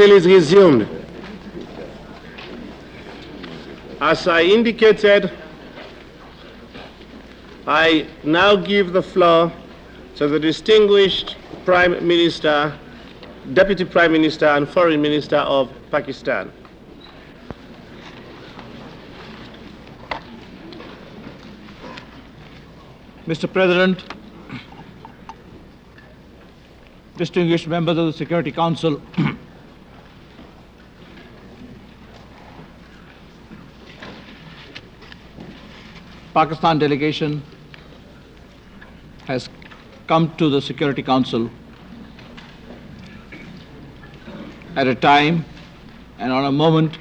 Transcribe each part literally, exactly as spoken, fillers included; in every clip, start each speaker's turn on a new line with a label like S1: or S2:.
S1: Council is resumed. As I indicated, I now give the floor to the distinguished Prime Minister, Deputy Prime Minister and Foreign Minister of Pakistan.
S2: Mister President, distinguished members of the Security Council, Pakistan delegation has come to the Security Council at a time and on a moment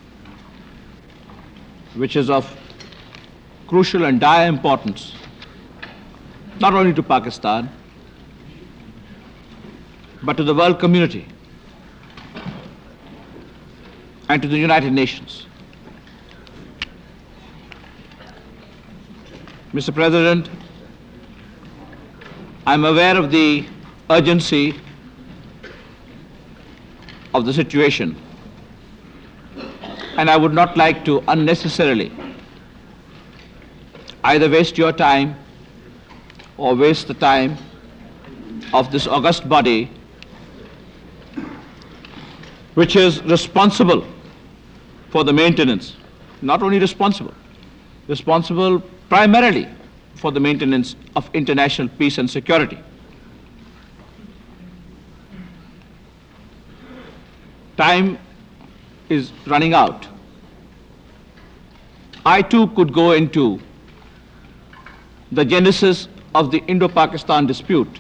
S2: which is of crucial and dire importance, not only to Pakistan, but to the world community and to the United Nations. Mister President, I'm aware of the urgency of the situation, and I would not like to unnecessarily either waste your time or waste the time of this august body, which is responsible for the maintenance, not only responsible, responsible primarily for the maintenance of international peace and security. Time is running out. I too could go into the genesis of the Indo-Pakistan dispute.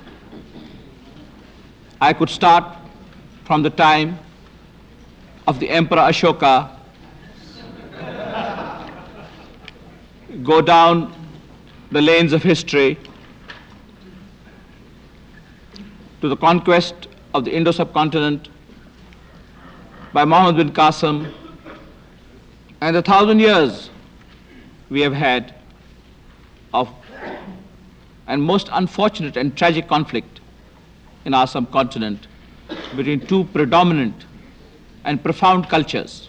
S2: I could start from the time of the Emperor Ashoka, go down the lanes of history to the conquest of the Indo-subcontinent by Muhammad bin Qasim, and the thousand years we have had of and most unfortunate and tragic conflict in our subcontinent between two predominant and profound cultures.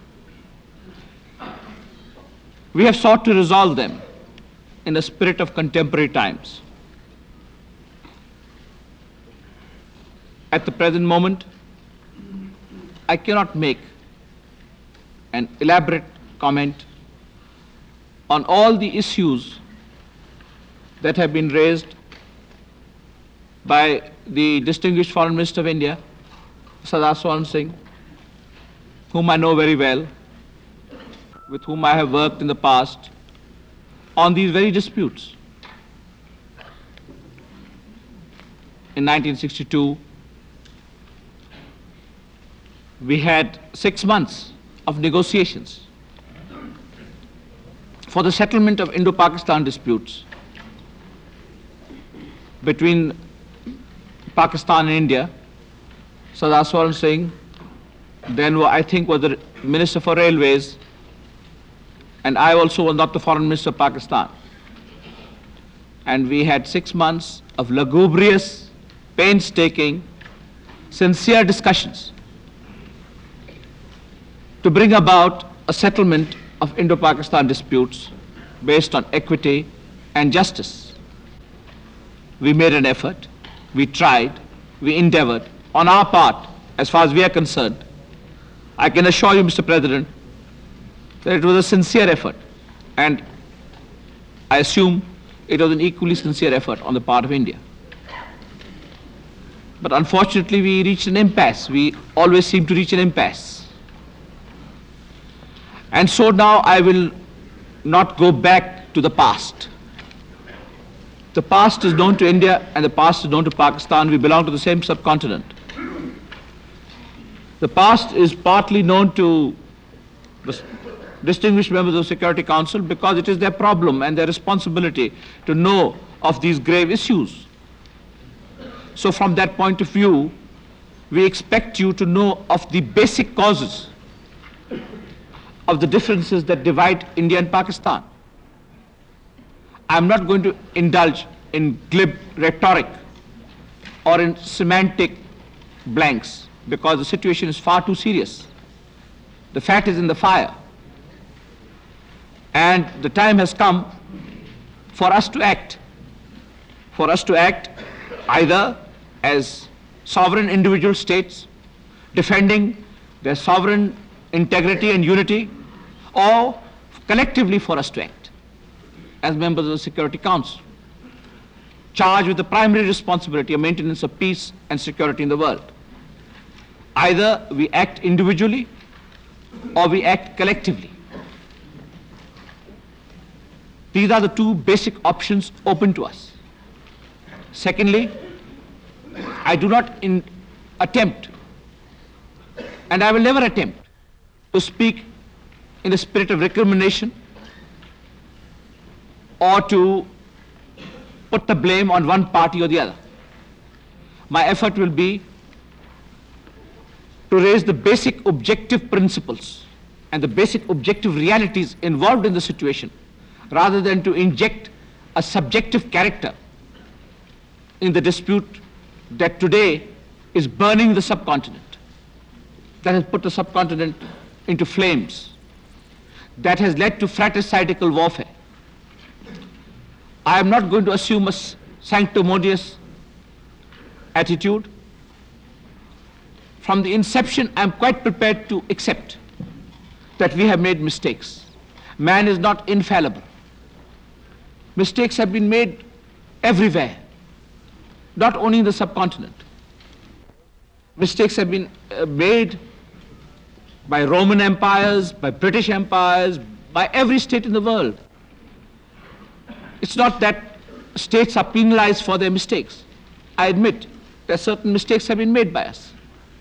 S2: We have sought to resolve them in a spirit of contemporary times. At the present moment, I cannot make an elaborate comment on all the issues that have been raised by the distinguished Foreign Minister of India, Sardar Swaran Singh, whom I know very well, with whom I have worked in the past on these very disputes. In nineteen sixty-two, we had six months of negotiations for the settlement of Indo-Pakistan disputes between Pakistan and India. Sardar Swaran Singh, then I think was the Minister for Railways, and I also was not the Foreign Minister of Pakistan. And we had six months of lugubrious, painstaking, sincere discussions to bring about a settlement of Indo-Pakistan disputes based on equity and justice. We made an effort, we tried, we endeavored on our part, as far as we are concerned. I can assure you, Mister President, that it was a sincere effort, and I assume it was an equally sincere effort on the part of India. But unfortunately, we reached an impasse. We always seem to reach an impasse. And so now I will not go back to the past. The past is known to India and the past is known to Pakistan. We belong to the same subcontinent. The past is partly known to the distinguished members of the Security Council because it is their problem and their responsibility to know of these grave issues. So from that point of view, we expect you to know of the basic causes of the differences that divide India and Pakistan. I'm not going to indulge in glib rhetoric or in semantic blanks. because the situation is far too serious. The fat is in the fire. And the time has come for us to act. For us to act either as sovereign individual states, defending their sovereign integrity and unity, or collectively for us to act as members of the Security Council, charged with the primary responsibility of maintenance of peace and security in the world. Either we act individually or we act collectively. These are the two basic options open to us. Secondly, I do not in attempt, and I will never attempt, to speak in a spirit of recrimination or to put the blame on one party or the other. My effort will be to raise the basic objective principles and the basic objective realities involved in the situation, rather than to inject a subjective character in the dispute that today is burning the subcontinent, that has put the subcontinent into flames, that has led to fratricidal warfare. I am not going to assume a sanctimonious attitude. From the inception, I am quite prepared to accept that we have made mistakes. Man is not infallible. Mistakes have been made everywhere, not only in the subcontinent. Mistakes have been uh, made by Roman empires, by British empires, by every state in the world. It's not that states are penalized for their mistakes. I admit that certain mistakes have been made by us.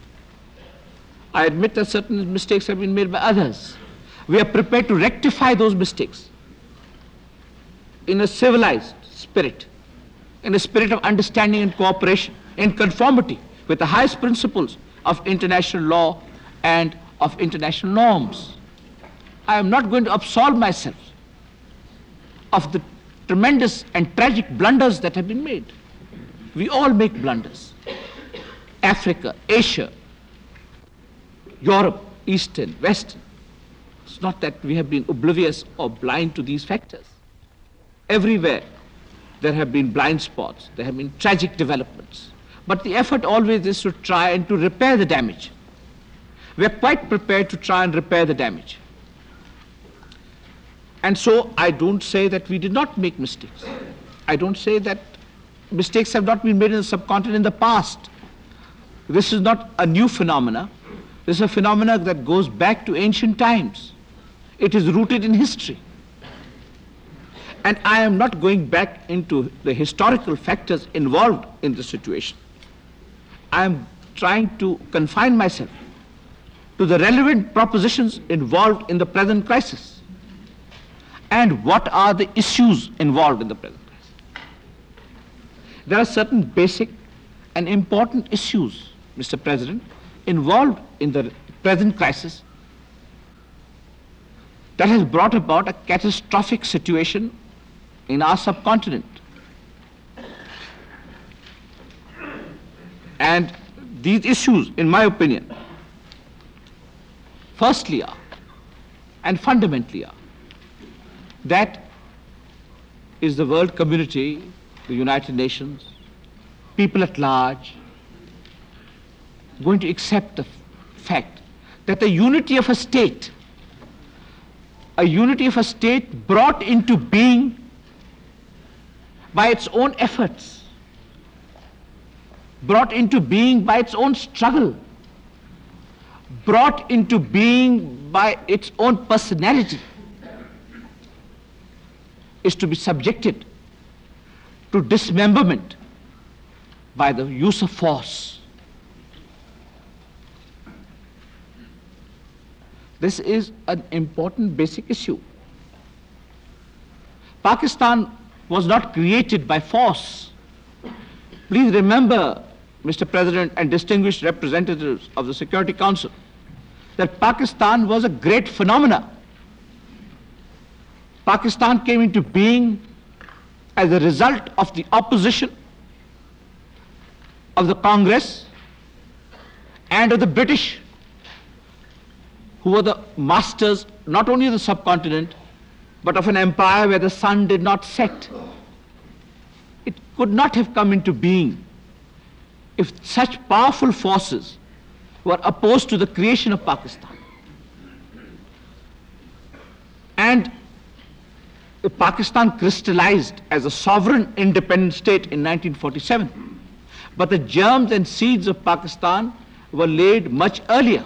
S2: I admit that certain mistakes have been made by others. We are prepared to rectify those mistakes in a civilized spirit, in a spirit of understanding and cooperation, in conformity with the highest principles of international law and of international norms. I am not going to absolve myself of the tremendous and tragic blunders that have been made. We all make blunders. Africa, Asia, Europe, Eastern, Western. It's not that we have been oblivious or blind to these factors. Everywhere there have been blind spots, there have been tragic developments. But the effort always is to try and to repair the damage. We are quite prepared to try and repair the damage. And so I don't say that we did not make mistakes. I don't say that mistakes have not been made in the subcontinent in the past. This is not a new phenomena. This is a phenomena that goes back to ancient times. It is rooted in history. And I am not going back into the historical factors involved in the situation. I am trying to confine myself to the relevant propositions involved in the present crisis. And what are the issues involved in the present crisis? There are certain basic and important issues, Mister President, involved in the present crisis that has brought about a catastrophic situation in our subcontinent. And these issues, in my opinion, firstly are, and fundamentally are, that is the world community, the United Nations, people at large, going to accept the fact that the unity of a state, a unity of a state brought into being by its own efforts, brought into being by its own struggle, brought into being by its own personality, is to be subjected to dismemberment by the use of force. This is an important basic issue. Pakistan was not created by force. Please remember, Mister President and distinguished representatives of the Security Council, that Pakistan was a great phenomena. Pakistan came into being as a result of the opposition of the Congress and of the British, who were the masters not only of the subcontinent, but of an empire where the sun did not set. It could not have come into being if such powerful forces were opposed to the creation of Pakistan. And Pakistan crystallized as a sovereign independent state in nineteen forty-seven. But the germs and seeds of Pakistan were laid much earlier,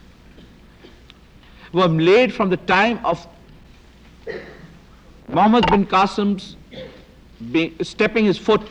S2: were laid from the time of Muhammad bin Qasim's be, stepping his foot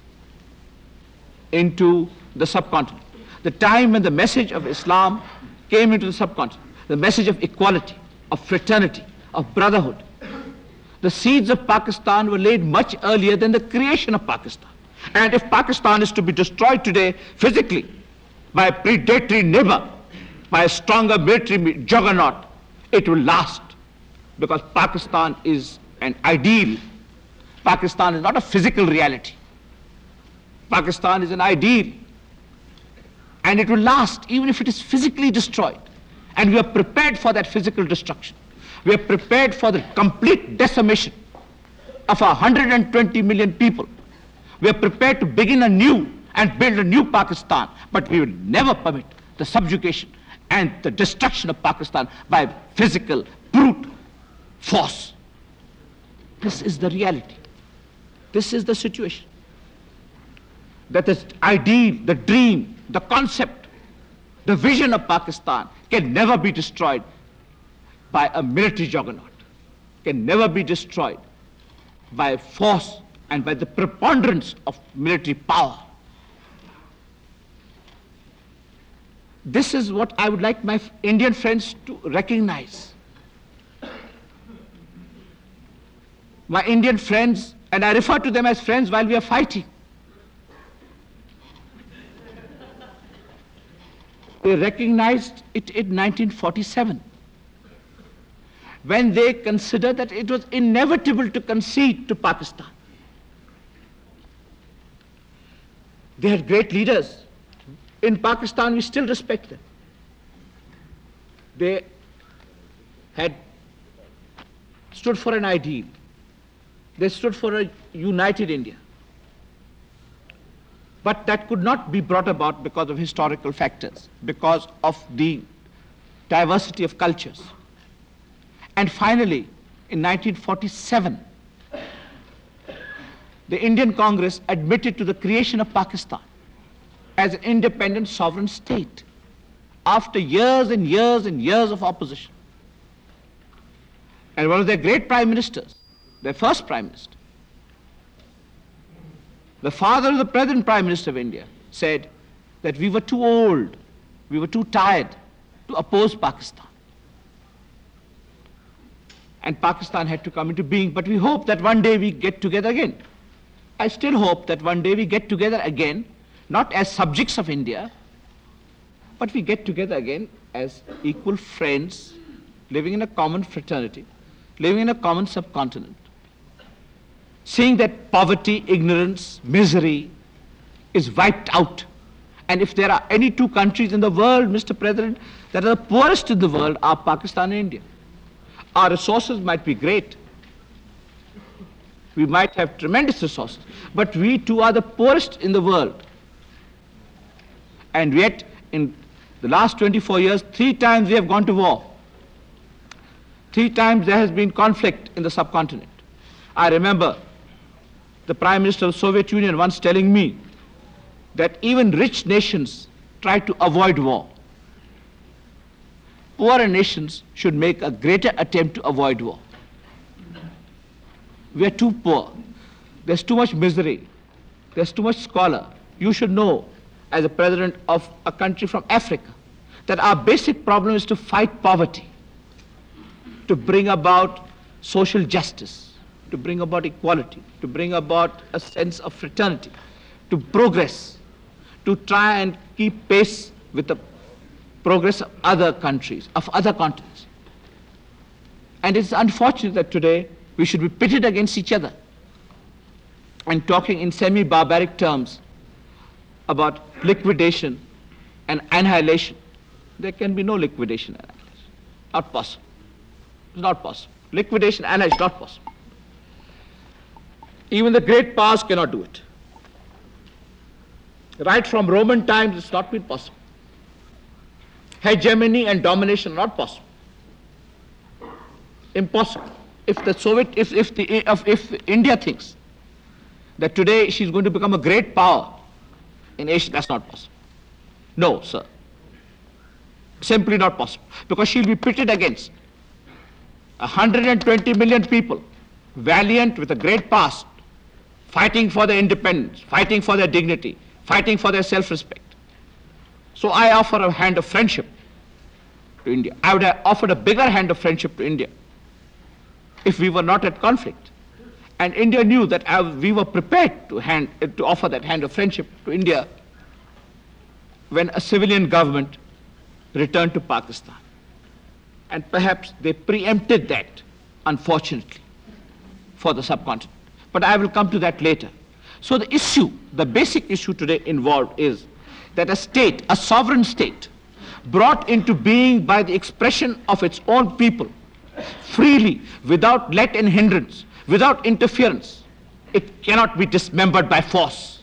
S2: into the subcontinent. The time when the message of Islam came into the subcontinent, the message of equality, of fraternity, of brotherhood. The seeds of Pakistan were laid much earlier than the creation of Pakistan. And if Pakistan is to be destroyed today physically by a predatory neighbor, by a stronger military juggernaut, it will last, because Pakistan is an ideal. Pakistan is not a physical reality. Pakistan is an ideal, and it will last even if it is physically destroyed. And we are prepared for that physical destruction. We are prepared for the complete decimation of one hundred twenty million people. We are prepared to begin anew and build a new Pakistan, but we will never permit the subjugation and the destruction of Pakistan by physical, brute force. This is the reality. This is the situation. That the ideal, the dream, the concept, the vision of Pakistan can never be destroyed by a military juggernaut, can never be destroyed by force and by the preponderance of military power. This is what I would like my Indian friends to recognize. My Indian friends, and I refer to them as friends while we are fighting, they recognized it in nineteen forty-seven, when they considered that it was inevitable to concede to Pakistan. They had great leaders. In Pakistan, we still respect them. They had stood for an ideal. They stood for a united India. But that could not be brought about because of historical factors, because of the diversity of cultures. And finally, in nineteen forty-seven, the Indian Congress admitted to the creation of Pakistan as an independent sovereign state after years and years and years of opposition. And one of their great prime ministers, their first prime minister, the father of the present Prime Minister of India, said that we were too old, we were too tired to oppose Pakistan. And Pakistan had to come into being, but we hope that one day we get together again. I still hope that one day we get together again, not as subjects of India, but we get together again as equal friends, living in a common fraternity, living in a common subcontinent, seeing that poverty, ignorance, misery is wiped out. And if there are any two countries in the world, Mister President, that are the poorest in the world, are Pakistan and India. Our resources might be great. We might have tremendous resources, but we too are the poorest in the world. And yet, in the last twenty-four years, three times we have gone to war. Three times there has been conflict in the subcontinent. I remember the Prime Minister of the Soviet Union once telling me that even rich nations try to avoid war. Poorer nations should make a greater attempt to avoid war. We are too poor. There's too much misery. There's too much squalor. You should know, as a president of a country from Africa, that our basic problem is to fight poverty, to bring about social justice, to bring about equality, to bring about a sense of fraternity, to progress, to try and keep pace with the progress of other countries, of other continents. And it's unfortunate that today we should be pitted against each other and talking in semi-barbaric terms about liquidation and annihilation, there can be no liquidation and annihilation. Not possible. It's not possible. Liquidation and annihilation is not possible. Even the great powers cannot do it. Right from Roman times, it's not been possible. Hegemony and domination are not possible. Impossible. If the Soviet, if, if, the, if, if India thinks that today she's going to become a great power in Asia, that's not possible. No, sir. Simply not possible. Because she'll be pitted against one hundred twenty million people, valiant with a great past, fighting for their independence, fighting for their dignity, fighting for their self-respect. So I offer a hand of friendship to India. I would have offered a bigger hand of friendship to India if we were not at conflict. And India knew that we were prepared to, hand, to offer that hand of friendship to India when a civilian government returned to Pakistan. And perhaps they preempted that, unfortunately, for the subcontinent. But I will come to that later. So the issue, the basic issue today involved is that a state, a sovereign state, brought into being by the expression of its own people, freely, without let and hindrance, without interference, it cannot be dismembered by force.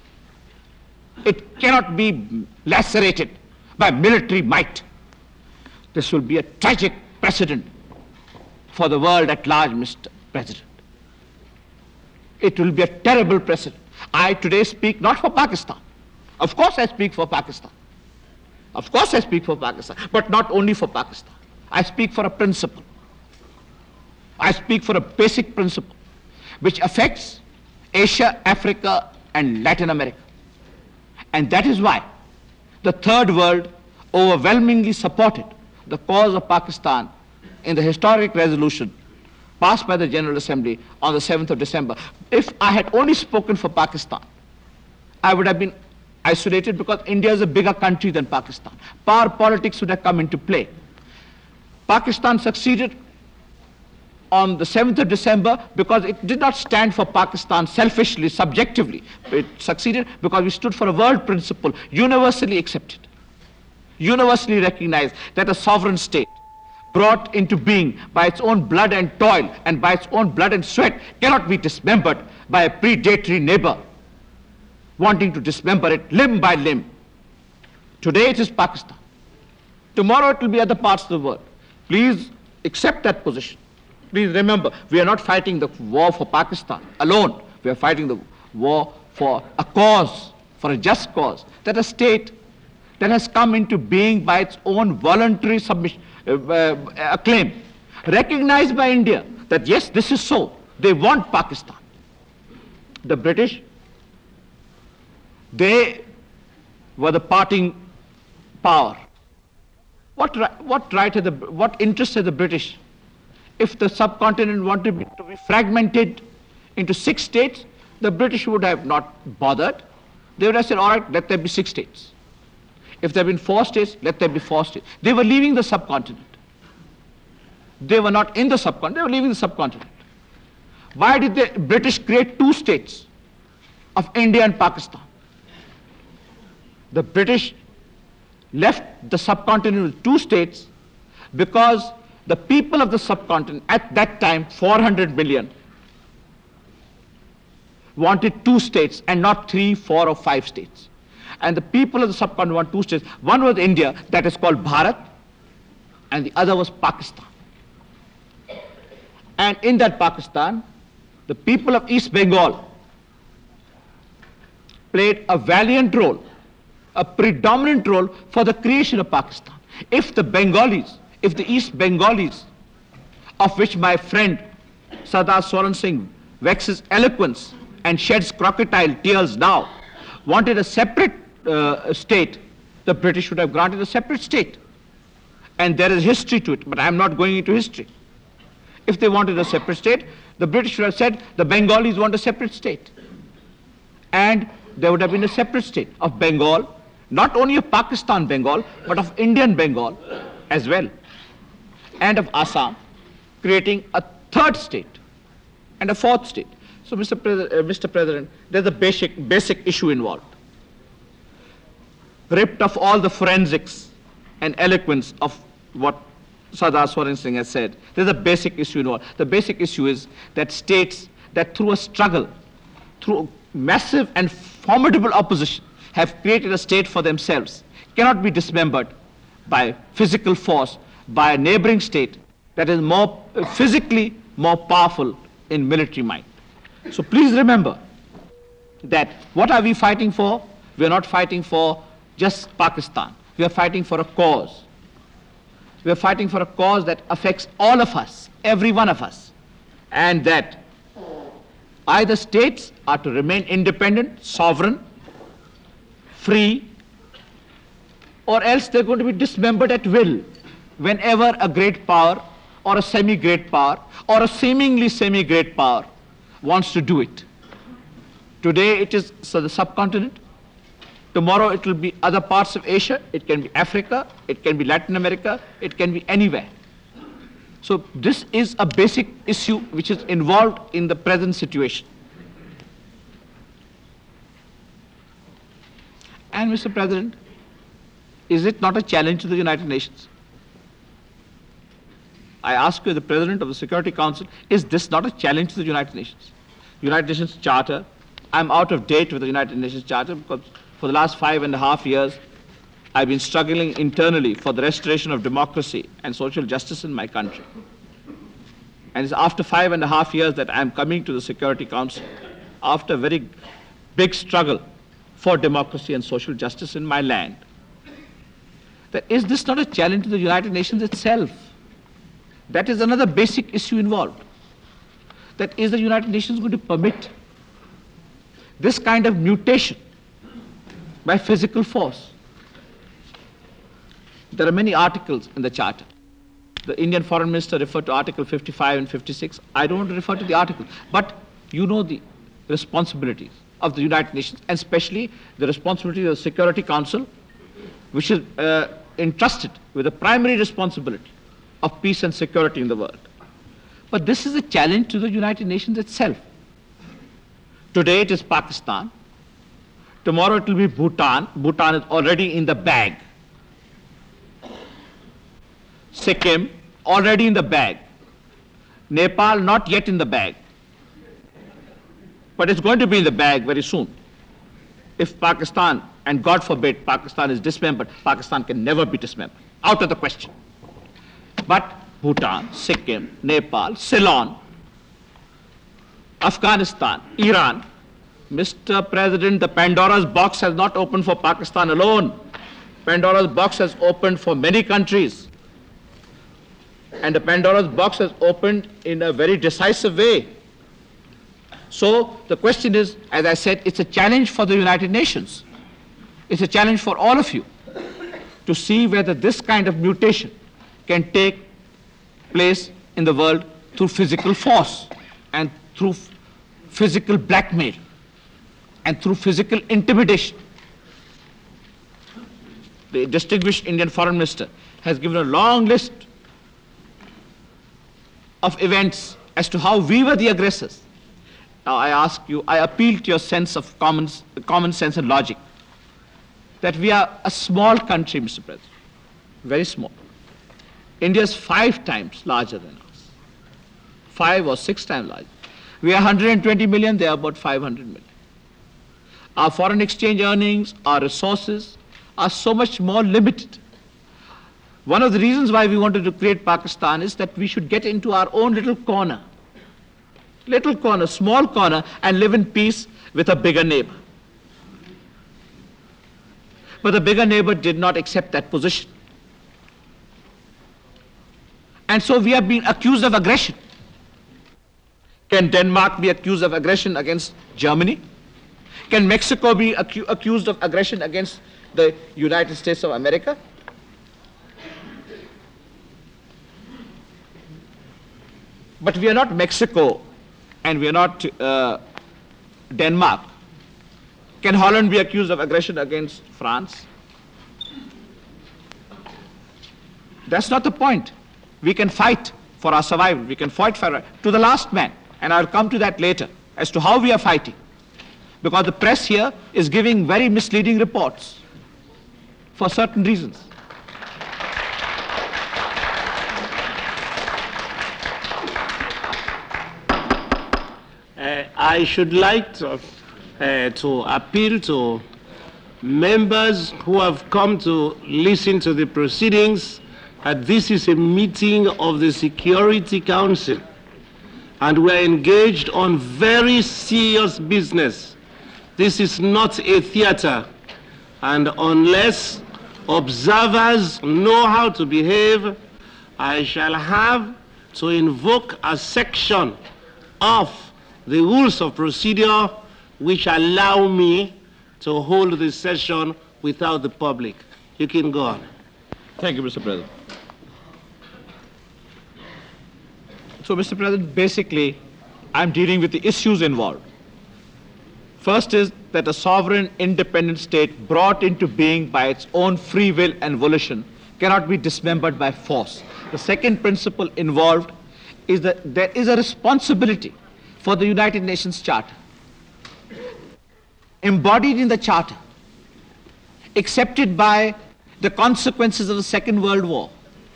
S2: It cannot be lacerated by military might. This will be a tragic precedent for the world at large, Mister President. It will be a terrible precedent. I today speak not for Pakistan. Of course I speak for Pakistan. Of course I speak for Pakistan, but not only for Pakistan. I speak for a principle. I speak for a basic principle which affects Asia, Africa, and Latin America. And that is why the third world overwhelmingly supported the cause of Pakistan in the historic resolution passed by the General Assembly on the seventh of December. If I had only spoken for Pakistan, I would have been isolated because India is a bigger country than Pakistan. Power politics would have come into play. Pakistan succeeded on the seventh of December because it did not stand for Pakistan selfishly, subjectively. It succeeded because we stood for a world principle, universally accepted, universally recognized, that a sovereign state brought into being by its own blood and toil and by its own blood and sweat cannot be dismembered by a predatory neighbor wanting to dismember it limb by limb. Today it is Pakistan. Tomorrow it will be other parts of the world. Please accept that position. Please remember, we are not fighting the war for Pakistan alone. We are fighting the war for a cause, for a just cause, that a state that has come into being by its own voluntary submission, uh, uh, acclaim, recognized by India that yes, this is so. They want Pakistan. The British, they were the parting power. What, what right had the, what interest had the British? If the subcontinent wanted to be fragmented into six states, the British would have not bothered. They would have said, all right, let there be six states. If there had been four states, let there be four states. They were leaving the subcontinent. They were not in the subcontinent, they were leaving the subcontinent. Why did the British create two states of India and Pakistan? The British left the subcontinent with two states because the people of the subcontinent at that time, four hundred million, wanted two states and not three, four or five states. And the people of the subcontinent want two states. One was India, that is called Bharat, and the other was Pakistan. And in that Pakistan, the people of East Bengal played a valiant role, a predominant role for the creation of Pakistan. If the Bengalis, if the East Bengalis, of which my friend Sardar Soran Singh vexes eloquence and sheds crocodile tears now, wanted a separate uh, state, the British would have granted a separate state. And there is history to it, but I am not going into history. If they wanted a separate state, the British would have said the Bengalis want a separate state. And there would have been a separate state of Bengal, not only of Pakistan Bengal, but of Indian Bengal as well, and of Assam, creating a third state and a fourth state. So, Mister Pre- uh, Mister President, there's a basic, basic issue involved. ripped of all the forensics and eloquence of what Sardar Swaran Singh has said. There's a basic issue involved. The basic issue is that states that through a struggle, through massive and formidable opposition, have created a state for themselves, cannot be dismembered by physical force, by a neighboring state that is more uh, physically more powerful in military might. So please remember that what are we fighting for? We are not fighting for just Pakistan. We are fighting for a cause. We are fighting for a cause that affects all of us, every one of us, and that either states are to remain independent, sovereign, free, or else they're going to be dismembered at will whenever a great power or a semi-great power or a seemingly semi-great power wants to do it. Today it is so the subcontinent. Tomorrow it will be other parts of Asia. It can be Africa. It can be Latin America. It can be anywhere. So this is a basic issue which is involved in the present situation. And Mister President, is it not a challenge to the United Nations? I ask you, the President of the Security Council, is this not a challenge to the United Nations? United Nations Charter, I'm out of date with the United Nations Charter because for the last five and a half years, I've been struggling internally for the restoration of democracy and social justice in my country. And it's after five and a half years that I'm coming to the Security Council, after a very big struggle for democracy and social justice in my land. That is this not a challenge to the United Nations itself? That is another basic issue involved. That is the United Nations going to permit this kind of mutation by physical force? There are many articles in the Charter. The Indian Foreign Minister referred to Article fifty-five and fifty-six. I don't want to refer to the article, but you know the responsibilities of the United Nations, and especially the responsibility of the Security Council, which is uh, entrusted with the primary responsibility of peace and security in the world. But this is a challenge to the United Nations itself. Today it is Pakistan. Tomorrow it will be Bhutan. Bhutan is already in the bag. Sikkim, already in the bag. Nepal, not yet in the bag. But it's going to be in the bag very soon. If Pakistan, and God forbid, Pakistan is dismembered, Pakistan can never be dismembered. Out of the question. But Bhutan, Sikkim, Nepal, Ceylon, Afghanistan, Iran, Mister President, the Pandora's box has not opened for Pakistan alone. Pandora's box has opened for many countries. And the Pandora's box has opened in a very decisive way. So the question is, as I said, it's a challenge for the United Nations. It's a challenge for all of you to see whether this kind of mutation can take place in the world through physical force and through physical blackmail and through physical intimidation. The distinguished Indian Foreign Minister has given a long list of events as to how we were the aggressors. Now I ask you, I appeal to your sense of common, common sense and logic, that we are a small country, Mister President, very small. India is five times larger than us, five or six times larger. We are one hundred twenty million, they are about five hundred million. Our foreign exchange earnings, our resources are so much more limited. One of the reasons why we wanted to create Pakistan is that we should get into our own little corner, little corner, small corner, and live in peace with a bigger neighbor. But the bigger neighbor did not accept that position. And so we are being accused of aggression. Can Denmark be accused of aggression against Germany? Can Mexico be acu- accused of aggression against the United States of America? But we are not Mexico and we are not uh, Denmark. Can Holland be accused of aggression against France? That's not the point. We can fight for our survival. We can fight for our, to the last man. And I'll come to that later as to how we are fighting. Because the press here is giving very misleading reports. for certain reasons.
S1: Uh, I should like to, uh, to appeal to members who have come to listen to the proceedings that this is a meeting of the Security Council and we're engaged on very serious business. This is not a theater, and unless observers know how to behave, I shall have to invoke a section of the rules of procedure which allow me to hold the session without the public. You can go on.
S2: Thank you, Mister President. So, Mister President, basically, I'm dealing with the issues involved. First is that a sovereign, independent state brought into being by its own free will and volition cannot be dismembered by force. The second principle involved is that there is a responsibility for the United Nations Charter, embodied in the Charter, accepted by the consequences of the Second World War,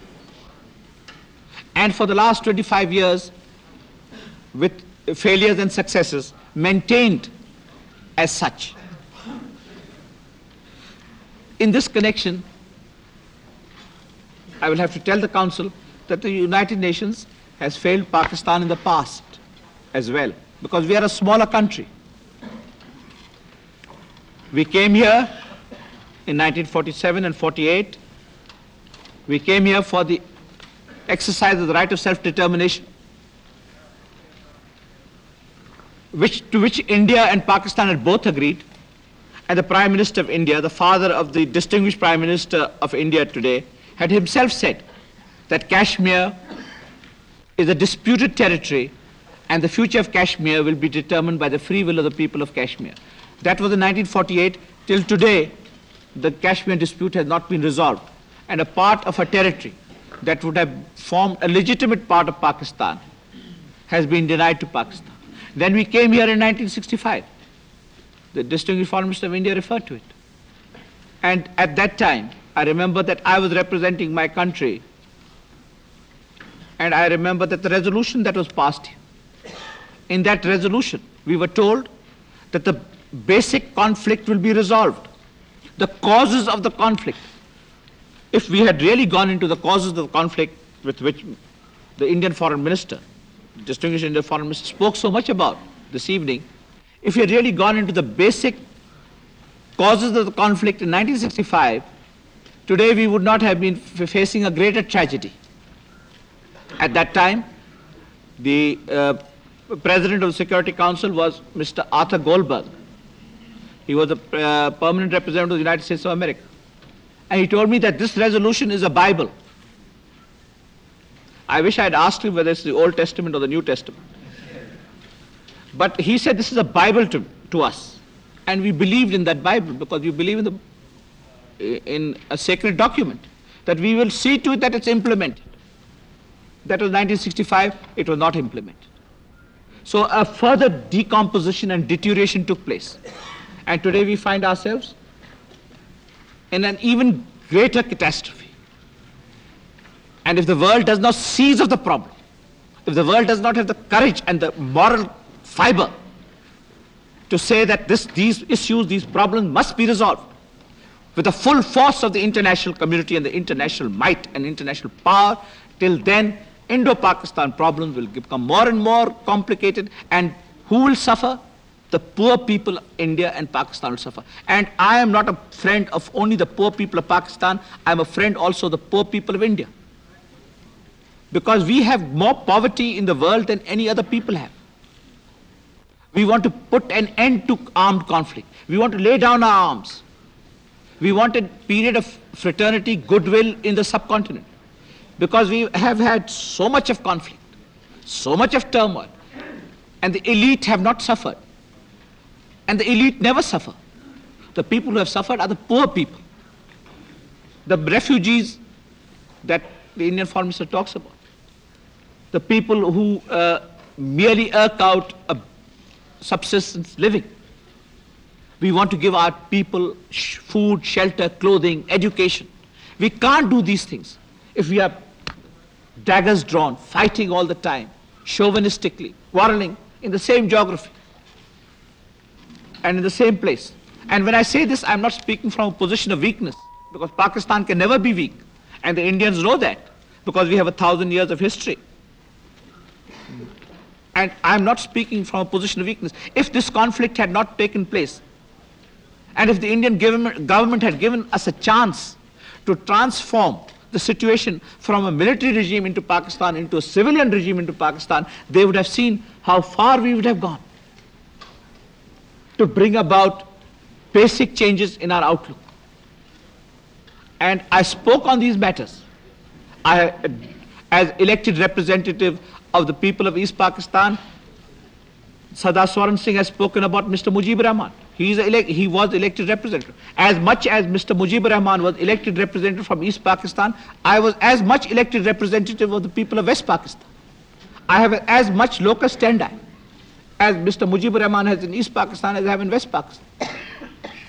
S2: and for the last twenty-five years, with failures and successes, maintained as such. In this connection, I will have to tell the Council that the United Nations has failed Pakistan in the past as well, because we are a smaller country. We came here in nineteen forty-seven and forty-eight. We came here for the exercise of the right of self-determination, which, to which India and Pakistan had both agreed, and the Prime Minister of India, the father of the distinguished Prime Minister of India today, had himself said that Kashmir is a disputed territory and the future of Kashmir will be determined by the free will of the people of Kashmir. That was in nineteen forty-eight. Till today, the Kashmir dispute has not been resolved, and a part of a territory that would have formed a legitimate part of Pakistan has been denied to Pakistan. Then we came here in nineteen sixty-five. The distinguished Foreign Minister of India referred to it. And at that time, I remember that I was representing my country, and I remember that the resolution that was passed here, in that resolution, we were told that the basic conflict will be resolved. The causes of the conflict. If we had really gone into the causes of the conflict with which the Indian Foreign Minister, distinguished Indian Foreign Minister, spoke so much about this evening, if we had really gone into the basic causes of the conflict in nineteen sixty-five, today we would not have been f- facing a greater tragedy. At that time, the uh, President of the Security Council was Mister Arthur Goldberg. He was a uh, permanent representative of the United States of America. And he told me that this resolution is a Bible. I wish I had asked him whether it's the Old Testament or the New Testament. But he said this is a Bible to, to us. And we believed in that Bible because we believe in, the, in a sacred document, that we will see to it that it's implemented. That was nineteen sixty-five, it was not implemented. So a further decomposition and deterioration took place. And today we find ourselves in an even greater catastrophe. And if the world does not seize of the problem, if the world does not have the courage and the moral fiber to say that this, these issues, these problems must be resolved with the full force of the international community and the international might and international power, till then Indo-Pakistan problems will become more and more complicated, and who will suffer? The poor people of India and Pakistan will suffer. And I am not a friend of only the poor people of Pakistan, I am a friend also of the poor people of India. Because we have more poverty in the world than any other people have. We want to put an end to armed conflict. We want to lay down our arms. We want a period of fraternity, goodwill in the subcontinent. Because we have had so much of conflict, so much of turmoil, and the elite have not suffered. And the elite never suffer. The people who have suffered are the poor people. The refugees that the Indian Foreign Minister talks about. The people who uh, merely eke out a subsistence living. We want to give our people sh food, shelter, clothing, education. We can't do these things if we are daggers drawn, fighting all the time, chauvinistically, quarreling in the same geography and in the same place. And when I say this, I'm not speaking from a position of weakness, because Pakistan can never be weak, and the Indians know that, because we have a thousand years of history. And I'm not speaking from a position of weakness. If this conflict had not taken place, and if the Indian government, government had given us a chance to transform the situation from a military regime into Pakistan into a civilian regime into Pakistan, they would have seen how far we would have gone to bring about basic changes in our outlook. And I spoke on these matters. I, as elected representative of the people of East Pakistan, Sardar Swaran Singh has spoken about Mister Mujibur Rahman. He, is elect, he was elected representative. As much as Mister Mujibur Rahman was elected representative from East Pakistan, I was as much elected representative of the people of West Pakistan. I have as much locus standi as Mister Mujibur Rahman has in East Pakistan as I have in West Pakistan.